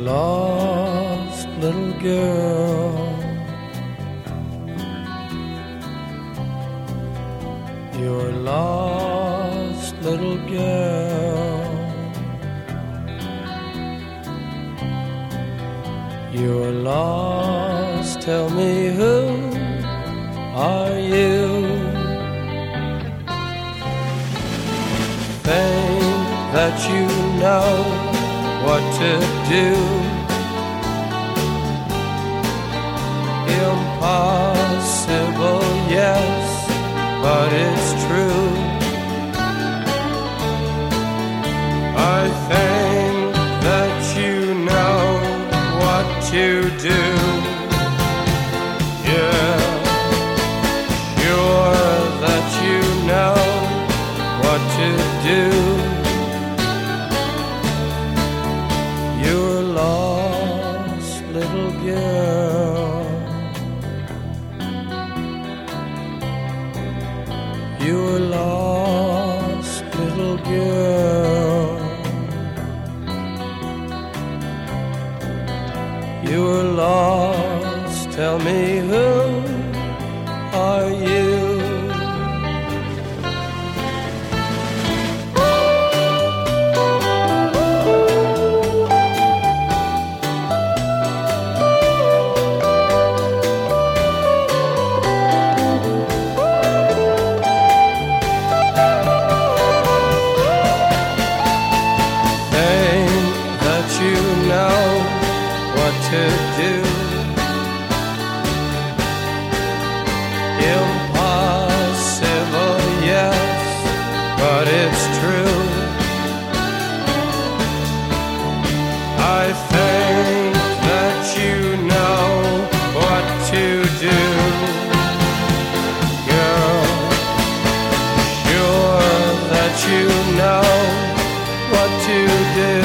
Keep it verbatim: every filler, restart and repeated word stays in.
lost little girl. You're a lost little girl. You're lost, tell me who are you? Think that you know what to do. Impossible, yes, but it's true. I think that you know what to do. Yeah, sure that you know what to do. You're a lost little girl. You're a lost little girl. You're lost, tell me who are you? To do. Impossible, yes, but it's true. I think that you know what to do, girl. Sure that you know what to do.